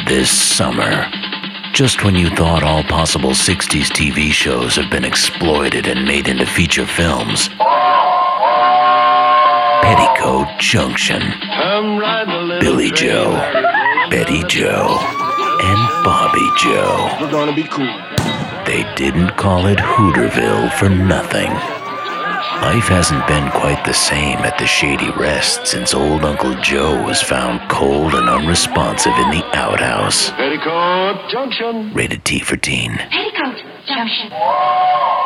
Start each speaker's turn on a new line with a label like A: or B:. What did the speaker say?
A: this summer. Just when you thought all possible 60s TV shows have been exploited and made into feature films. Petticoat Junction. Billy Joe, Betty Joe, and Bobby Joe.
B: We're gonna be cool.
A: They didn't call it Hooterville for nothing. Life hasn't been quite the same at the Shady Rest since old Uncle Joe was found cold and unresponsive in the outhouse.
B: Petticoat Junction.
A: Rated T for teen.
C: Petticoat Junction.